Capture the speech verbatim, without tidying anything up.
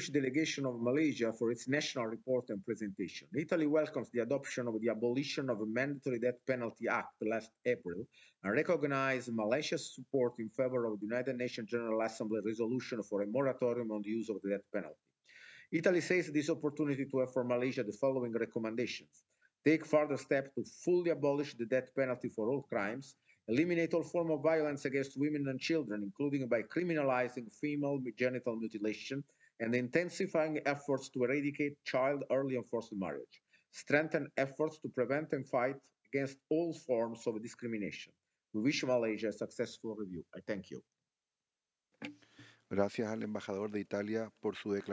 distinguished delegation of Malaysia for its national report and presentation. Italy welcomes the adoption of the Abolition of a Mandatory Death Penalty Act last April and recognizes Malaysia's support in favor of the United Nations General Assembly resolution for a moratorium on the use of the death penalty. Italy seizes this opportunity to have for Malaysia the following recommendations. Take further steps to fully abolish the death penalty for all crimes, eliminate all forms of violence against women and children, including by criminalizing female genital mutilation, and intensifying efforts to eradicate child early and forced marriage, strengthen efforts to prevent and fight against all forms of discrimination. We wish Malaysia a successful review. I thank you. Gracias al embajador de Italia por su declaración.